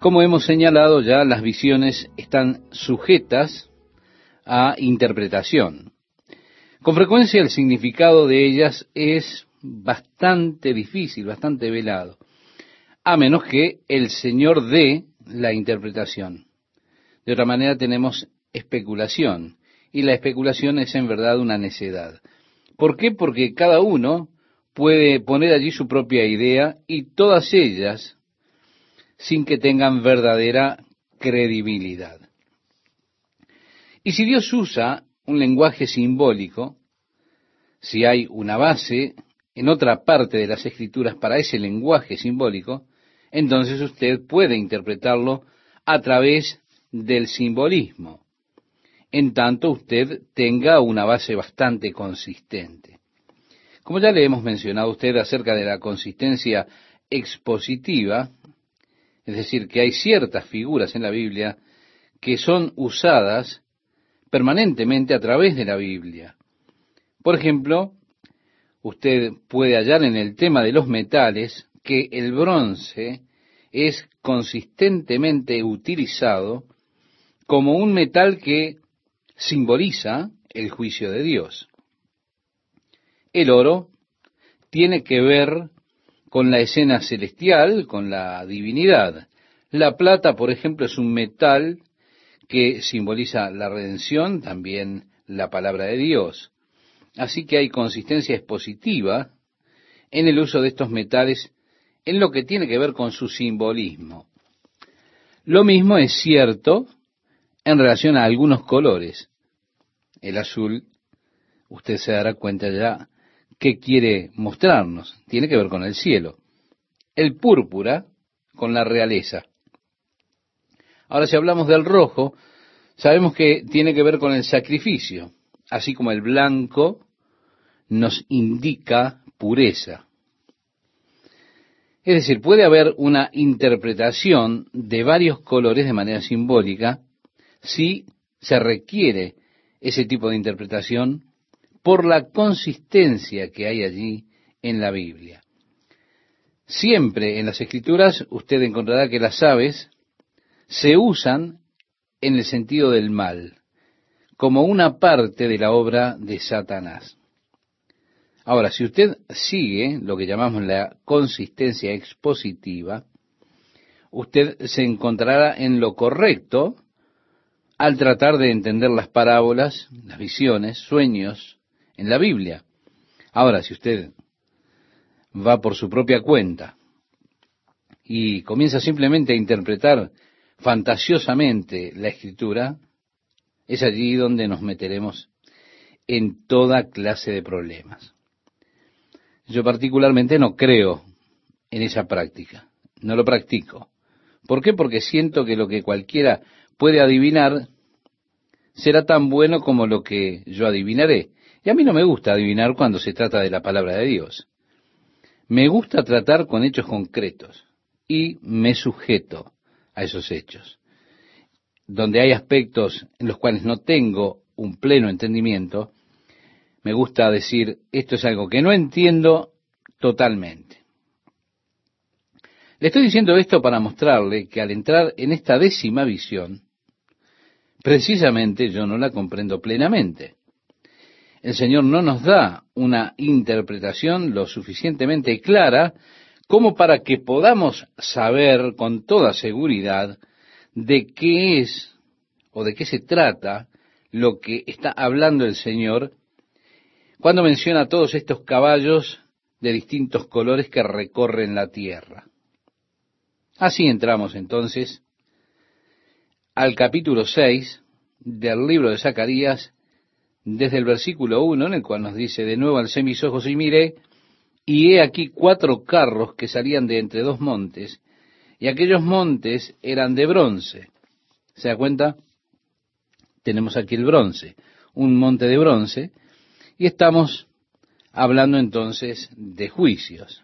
Como hemos señalado ya, las visiones están sujetas a interpretación. Con frecuencia el significado de ellas es bastante difícil, bastante velado, a menos que el Señor dé la interpretación. De otra manera tenemos especulación, y la especulación es en verdad una necedad. ¿Por qué? Porque cada uno puede poner allí su propia idea y todas ellas sin que tengan verdadera credibilidad. Y si Dios usa un lenguaje simbólico, si hay una base en otra parte de las Escrituras para ese lenguaje simbólico, entonces usted puede interpretarlo a través del simbolismo, en tanto usted tenga una base bastante consistente. Como ya le hemos mencionado a usted acerca de la consistencia expositiva, es decir, que hay ciertas figuras en la Biblia que son usadas permanentemente a través de la Biblia. Por ejemplo, usted puede hallar en el tema de los metales que el bronce es consistentemente utilizado como un metal que simboliza el juicio de Dios. El oro tiene que ver con la escena celestial, con la divinidad. La plata, por ejemplo, es un metal que simboliza la redención, también la palabra de Dios. Así que hay consistencia expositiva en el uso de estos metales en lo que tiene que ver con su simbolismo. Lo mismo es cierto en relación a algunos colores. El azul, usted se dará cuenta ya qué quiere mostrarnos. Tiene que ver con el cielo. El púrpura con la realeza. Ahora, si hablamos del rojo, sabemos que tiene que ver con el sacrificio, así como el blanco nos indica pureza. Es decir, puede haber una interpretación de varios colores de manera simbólica si se requiere ese tipo de interpretación por la consistencia que hay allí en la Biblia. Siempre en las Escrituras usted encontrará que las aves se usan en el sentido del mal, como una parte de la obra de Satanás. Ahora, si usted sigue lo que llamamos la consistencia expositiva, usted se encontrará en lo correcto al tratar de entender las parábolas, las visiones, sueños en la Biblia. Ahora, si usted va por su propia cuenta y comienza simplemente a interpretar fantasiosamente la Escritura, es allí donde nos meteremos en toda clase de problemas. Yo particularmente no creo en esa práctica, no lo practico. ¿Por qué? Porque siento que lo que cualquiera puede adivinar será tan bueno como lo que yo adivinaré. Y a mí no me gusta adivinar cuando se trata de la palabra de Dios. Me gusta tratar con hechos concretos y me sujeto a esos hechos. Donde hay aspectos en los cuales no tengo un pleno entendimiento, me gusta decir, esto es algo que no entiendo totalmente. Le estoy diciendo esto para mostrarle que al entrar en esta 10ª visión, precisamente yo no la comprendo plenamente. El Señor no nos da una interpretación lo suficientemente clara como para que podamos saber con toda seguridad de qué es o de qué se trata lo que está hablando el Señor cuando menciona todos estos caballos de distintos colores que recorren la tierra. Así entramos entonces al capítulo 6 del libro de Zacarías, desde el versículo 1, en el cual nos dice, de nuevo alcé mis ojos y miré, y he aquí 4 carros que salían de entre 2 montes, y aquellos montes eran de bronce. ¿Se da cuenta? Tenemos aquí el bronce, un monte de bronce, y estamos hablando entonces de juicios.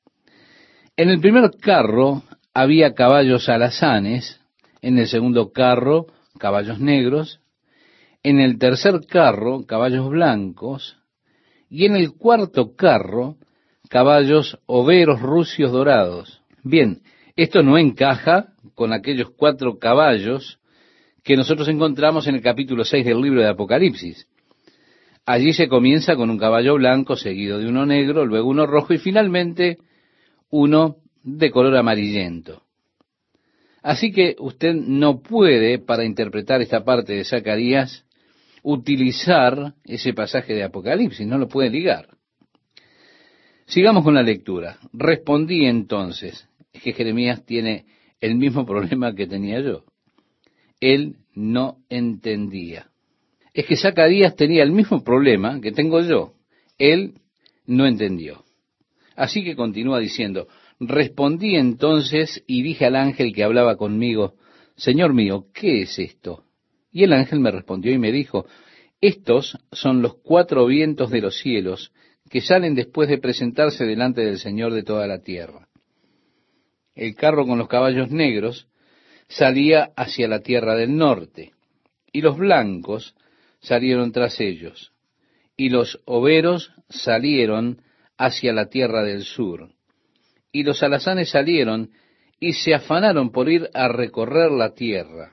En el primer carro había caballos alazanes, en el segundo carro caballos negros, en el tercer carro caballos blancos, y en el cuarto carro caballos overos rucios dorados. Bien, esto no encaja con aquellos 4 caballos que nosotros encontramos en el capítulo 6 del libro de Apocalipsis. Allí se comienza con un caballo blanco, seguido de uno negro, luego uno rojo y finalmente uno de color amarillento. Así que usted no puede, para interpretar esta parte de Zacarías, utilizar ese pasaje de Apocalipsis, no lo puede ligar. Sigamos con la lectura. Respondí entonces, es que Jeremías tiene el mismo problema que tenía yo. Él no entendía. Es que Zacarías tenía el mismo problema que tengo yo. Él no entendió. Así que continúa diciendo, respondí entonces y dije al ángel que hablaba conmigo, Señor mío, ¿qué es esto? Y el ángel me respondió y me dijo, estos son los 4 vientos de los cielos que salen después de presentarse delante del Señor de toda la tierra. El carro con los caballos negros salía hacia la tierra del norte, y los blancos salieron tras ellos, y los overos salieron hacia la tierra del sur, y los alazanes salieron y se afanaron por ir a recorrer la tierra.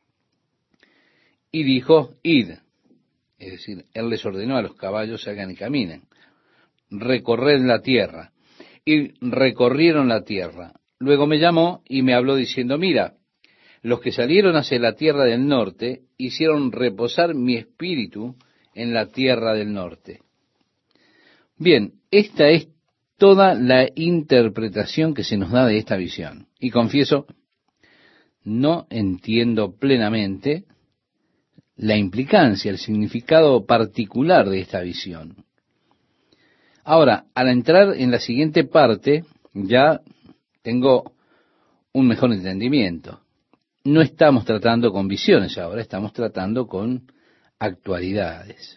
Y dijo, id, es decir, él les ordenó a los caballos, salgan y caminen, recorred la tierra, y recorrieron la tierra. Luego me llamó y me habló diciendo, mira, los que salieron hacia la tierra del norte hicieron reposar mi espíritu en la tierra del norte. Bien, esta es toda la interpretación que se nos da de esta visión. Y confieso, no entiendo plenamente la implicancia, el significado particular de esta visión. Ahora, al entrar en la siguiente parte, ya tengo un mejor entendimiento. No estamos tratando con visiones ahora, estamos tratando con actualidades.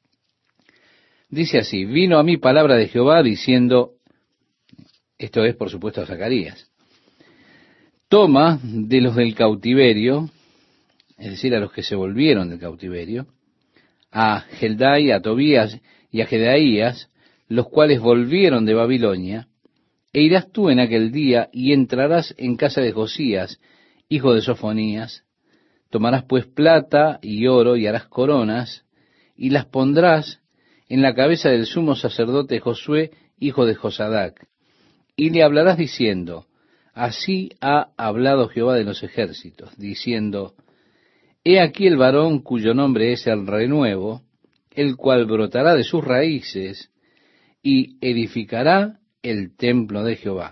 Dice así, vino a mí palabra de Jehová diciendo, esto es por supuesto a Zacarías, toma de los del cautiverio, es decir, a los que se volvieron del cautiverio, a Heldai, a Tobías y a Jedaías, los cuales volvieron de Babilonia, e irás tú en aquel día y entrarás en casa de Josías, hijo de Sofonías, tomarás pues plata y oro y harás coronas, y las pondrás en la cabeza del sumo sacerdote Josué, hijo de Josadac, y le hablarás diciendo, así ha hablado Jehová de los ejércitos, diciendo, he aquí el varón cuyo nombre es el renuevo, el cual brotará de sus raíces y edificará el templo de Jehová.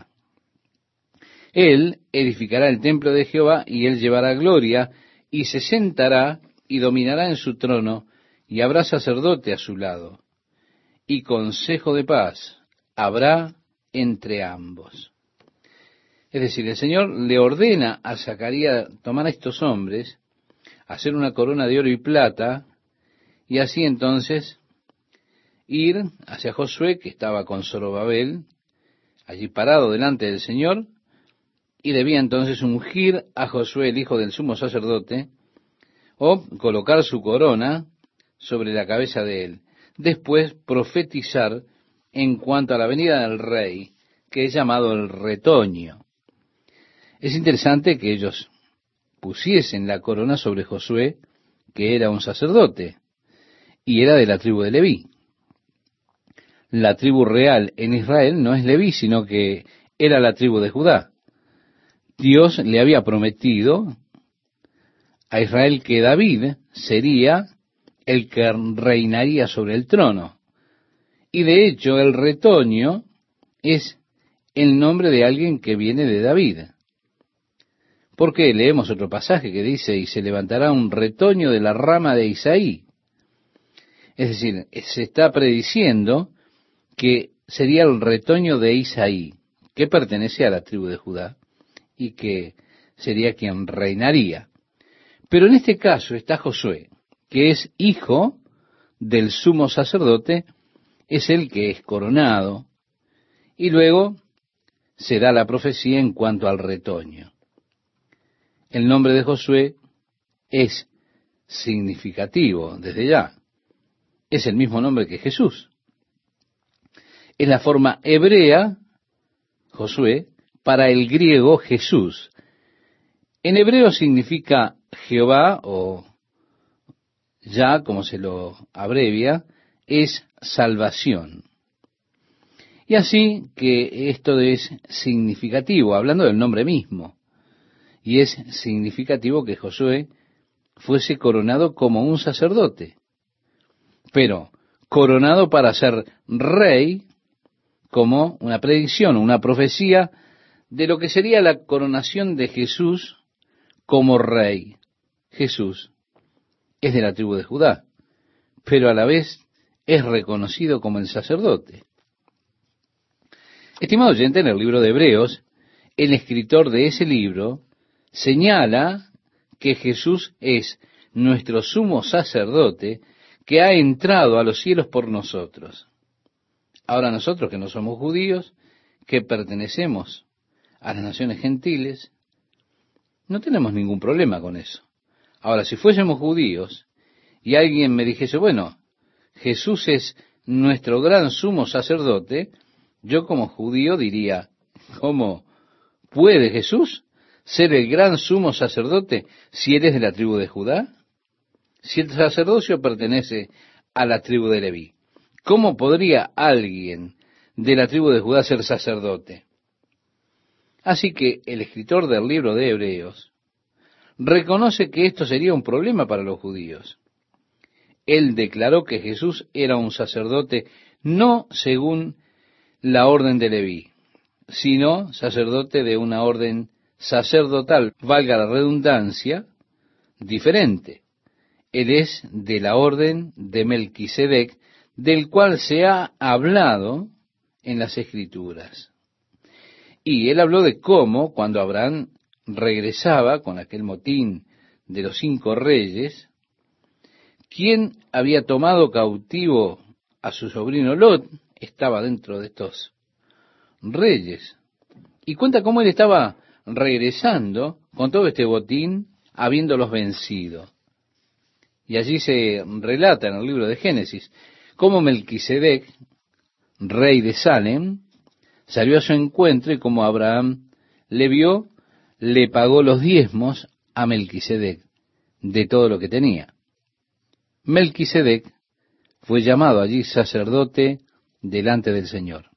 Él edificará el templo de Jehová y él llevará gloria y se sentará y dominará en su trono y habrá sacerdote a su lado y consejo de paz habrá entre ambos. Es decir, el Señor le ordena a Zacarías tomar a estos hombres, hacer una corona de oro y plata y así entonces ir hacia Josué, que estaba con Zorobabel, allí parado delante del Señor, y debía entonces ungir a Josué, el hijo del sumo sacerdote, o colocar su corona sobre la cabeza de él. Después profetizar en cuanto a la venida del rey, que es llamado el retoño. Es interesante que ellos pusiesen la corona sobre Josué, que era un sacerdote, y era de la tribu de Leví. La tribu real en Israel no es Leví, sino que era la tribu de Judá. Dios le había prometido a Israel que David sería el que reinaría sobre el trono. Y de hecho el retoño es el nombre de alguien que viene de David. Porque leemos otro pasaje que dice, y se levantará un retoño de la rama de Isaí. Es decir, se está prediciendo que sería el retoño de Isaí, que pertenece a la tribu de Judá, y que sería quien reinaría. Pero en este caso está Josué, que es hijo del sumo sacerdote, es el que es coronado, y luego se da la profecía en cuanto al retoño. El nombre de Josué es significativo desde ya. Es el mismo nombre que Jesús. Es la forma hebrea, Josué, para el griego Jesús. En hebreo significa Jehová, o ya como se lo abrevia, es salvación. Y así que esto es significativo, hablando del nombre mismo. Y es significativo que Josué fuese coronado como un sacerdote, pero coronado para ser rey, como una predicción, una profecía de lo que sería la coronación de Jesús como rey. Jesús es de la tribu de Judá, pero a la vez es reconocido como el sacerdote. Estimado oyente, en el libro de Hebreos, el escritor de ese libro señala que Jesús es nuestro sumo sacerdote que ha entrado a los cielos por nosotros. Ahora nosotros que no somos judíos, que pertenecemos a las naciones gentiles, no tenemos ningún problema con eso. Ahora, si fuésemos judíos y alguien me dijese, bueno, Jesús es nuestro gran sumo sacerdote, yo como judío diría, ¿cómo puede Jesús ser el gran sumo sacerdote si eres de la tribu de Judá? Si el sacerdocio pertenece a la tribu de Leví, ¿cómo podría alguien de la tribu de Judá ser sacerdote? Así que el escritor del libro de Hebreos reconoce que esto sería un problema para los judíos. Él declaró que Jesús era un sacerdote no según la orden de Leví, sino sacerdote de una orden sacerdotal, valga la redundancia, diferente. Él es de la orden de Melquisedec, del cual se ha hablado en las Escrituras. Y él habló de cómo, cuando Abraham regresaba con aquel motín de los 5 reyes, quien había tomado cautivo a su sobrino Lot estaba dentro de estos reyes. Y cuenta cómo él estaba regresando con todo este botín, habiéndolos vencido. Y allí se relata en el libro de Génesis cómo Melquisedec, rey de Salem, salió a su encuentro y como Abraham le vio, le pagó los diezmos a Melquisedec de todo lo que tenía. Melquisedec fue llamado allí sacerdote delante del Señor.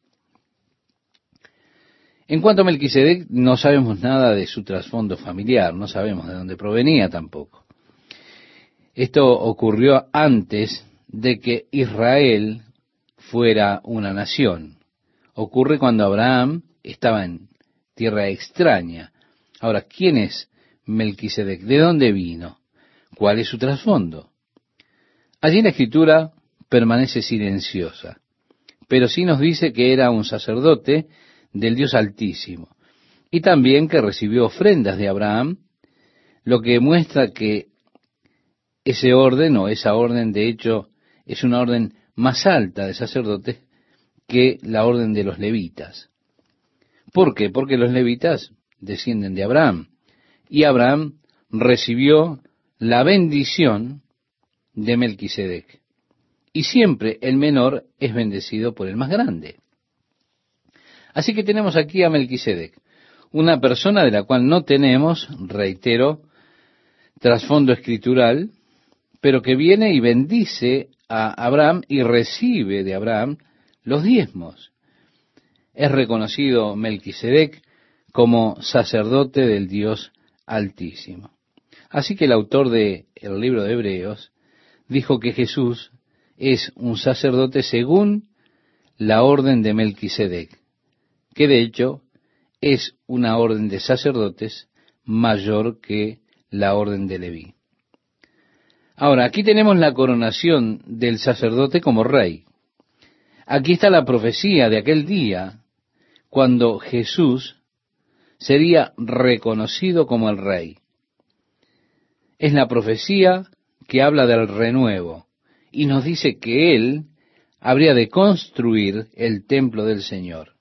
En cuanto a Melquisedec, no sabemos nada de su trasfondo familiar, no sabemos de dónde provenía tampoco. Esto ocurrió antes de que Israel fuera una nación. Ocurre cuando Abraham estaba en tierra extraña. Ahora, ¿quién es Melquisedec? ¿De dónde vino? ¿Cuál es su trasfondo? Allí la Escritura permanece silenciosa, pero sí nos dice que era un sacerdote del Dios Altísimo, y también que recibió ofrendas de Abraham, lo que muestra que ese orden, o esa orden de hecho, es una orden más alta de sacerdotes que la orden de los levitas. ¿Por qué? Porque los levitas descienden de Abraham, y Abraham recibió la bendición de Melquisedec. Y siempre el menor es bendecido por el más grande. Así que tenemos aquí a Melquisedec, una persona de la cual no tenemos, reitero, trasfondo escritural, pero que viene y bendice a Abraham y recibe de Abraham los diezmos. Es reconocido Melquisedec como sacerdote del Dios Altísimo. Así que el autor del libro de Hebreos dijo que Jesús es un sacerdote según la orden de Melquisedec, que de hecho es una orden de sacerdotes mayor que la orden de Leví. Ahora, aquí tenemos la coronación del sacerdote como rey. Aquí está la profecía de aquel día cuando Jesús sería reconocido como el rey. Es la profecía que habla del renuevo y nos dice que Él habría de construir el templo del Señor.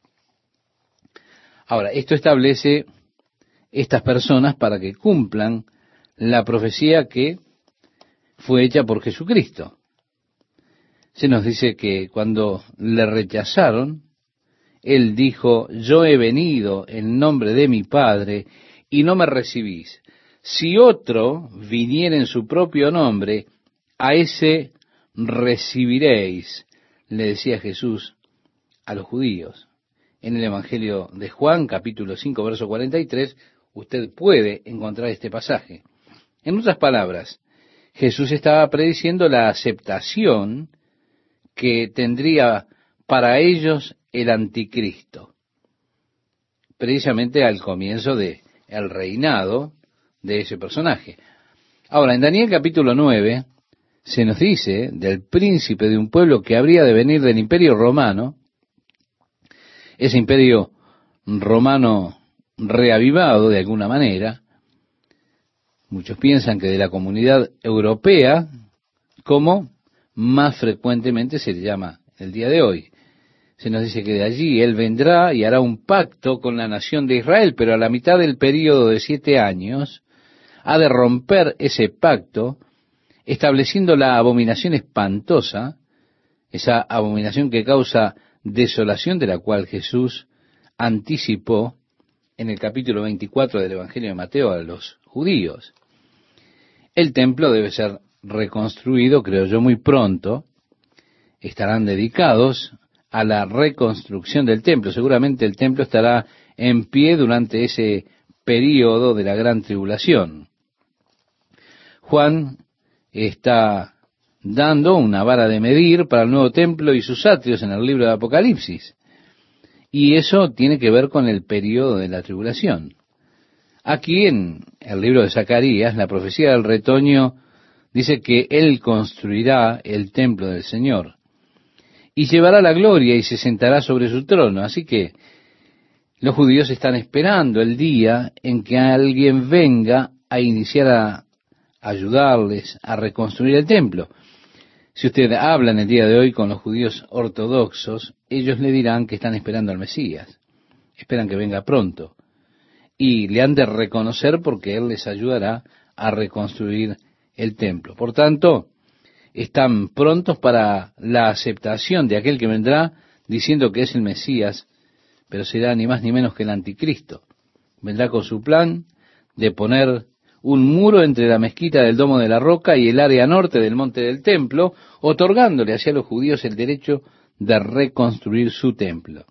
Ahora, esto establece estas personas para que cumplan la profecía que fue hecha por Jesucristo. Se nos dice que cuando le rechazaron, Él dijo, yo he venido en nombre de mi Padre y no me recibís. Si otro viniera en su propio nombre, a ese recibiréis, le decía Jesús a los judíos. En el Evangelio de Juan, capítulo 5, verso 43, usted puede encontrar este pasaje. En otras palabras, Jesús estaba prediciendo la aceptación que tendría para ellos el anticristo, precisamente al comienzo de el reinado de ese personaje. Ahora, en Daniel capítulo 9, se nos dice del príncipe de un pueblo que habría de venir del imperio romano, ese imperio romano reavivado de alguna manera. Muchos piensan que de la comunidad europea, como más frecuentemente se le llama el día de hoy. Se nos dice que de allí él vendrá y hará un pacto con la nación de Israel, pero a la mitad del período de 7 años ha de romper ese pacto, estableciendo la abominación espantosa, esa abominación que causa desolación, de la cual Jesús anticipó en el capítulo 24 del Evangelio de Mateo a los judíos. El templo debe ser reconstruido, creo yo, muy pronto. Estarán dedicados a la reconstrucción del templo. Seguramente el templo estará en pie durante ese período de la gran tribulación. Juan está dando una vara de medir para el nuevo templo y sus atrios en el libro de Apocalipsis. Y eso tiene que ver con el período de la tribulación. Aquí en el libro de Zacarías, la profecía del retoño dice que Él construirá el templo del Señor y llevará la gloria y se sentará sobre su trono. Así que los judíos están esperando el día en que alguien venga a iniciar a ayudarles a reconstruir el templo. Si usted habla en el día de hoy con los judíos ortodoxos, ellos le dirán que están esperando al Mesías, esperan que venga pronto, y le han de reconocer porque Él les ayudará a reconstruir el templo. Por tanto, están prontos para la aceptación de aquel que vendrá diciendo que es el Mesías, pero será ni más ni menos que el anticristo. Vendrá con su plan de poner un muro entre la mezquita del Domo de la Roca y el área norte del monte del templo, otorgándole hacia los judíos el derecho de reconstruir su templo.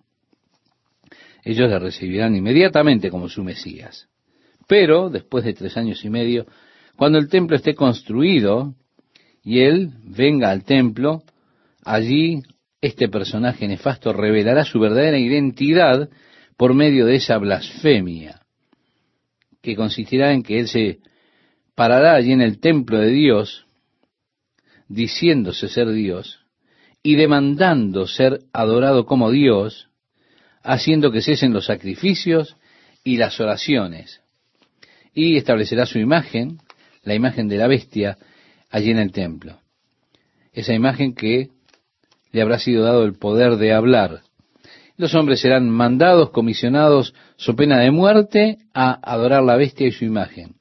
Ellos le recibirán inmediatamente como su Mesías. Pero, después de 3 años y medio, cuando el templo esté construido y él venga al templo, allí este personaje nefasto revelará su verdadera identidad por medio de esa blasfemia, que consistirá en que él se parará allí en el templo de Dios, diciéndose ser Dios, y demandando ser adorado como Dios, haciendo que cesen los sacrificios y las oraciones, y establecerá su imagen, la imagen de la bestia, allí en el templo. Esa imagen que le habrá sido dado el poder de hablar. Los hombres serán mandados, comisionados, so pena de muerte, a adorar la bestia y su imagen.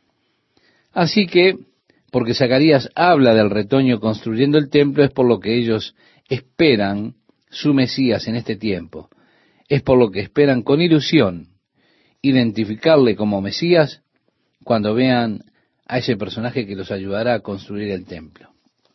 Así que, porque Zacarías habla del retoño construyendo el templo, es por lo que ellos esperan su Mesías en este tiempo. Es por lo que esperan con ilusión identificarle como Mesías cuando vean a ese personaje que los ayudará a construir el templo.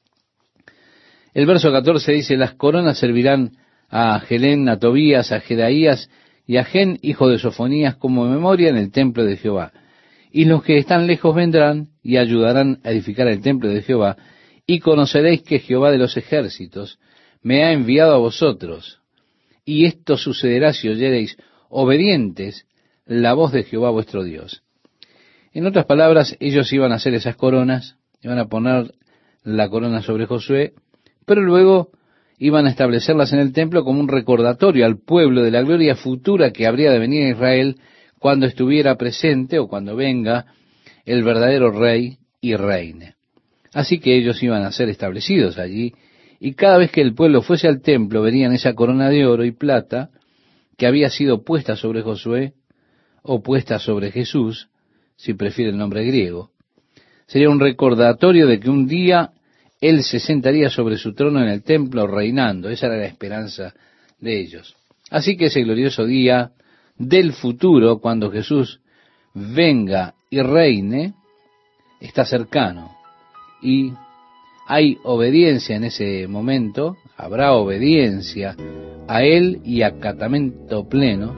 El verso 14 dice: las coronas servirán a Gelén, a Tobías, a Jedaías y a Gen, hijo de Sofonías, como memoria en el templo de Jehová. Y los que están lejos vendrán y ayudarán a edificar el templo de Jehová, y conoceréis que Jehová de los ejércitos me ha enviado a vosotros. Y esto sucederá si oyereis obedientes la voz de Jehová vuestro Dios. En otras palabras, ellos iban a hacer esas coronas, iban a poner la corona sobre Josué, pero luego iban a establecerlas en el templo como un recordatorio al pueblo de la gloria futura que habría de venir a Israel cuando estuviera presente o cuando venga el verdadero rey y reine. Así que ellos iban a ser establecidos allí, y cada vez que el pueblo fuese al templo verían esa corona de oro y plata que había sido puesta sobre Josué o puesta sobre Jesús, si prefiere el nombre griego. Sería un recordatorio de que un día Él se sentaría sobre su trono en el templo reinando. Esa era la esperanza de ellos. Así que ese glorioso día del futuro, cuando Jesús venga y reine, está cercano. Y hay obediencia en ese momento, habrá obediencia a Él y acatamiento pleno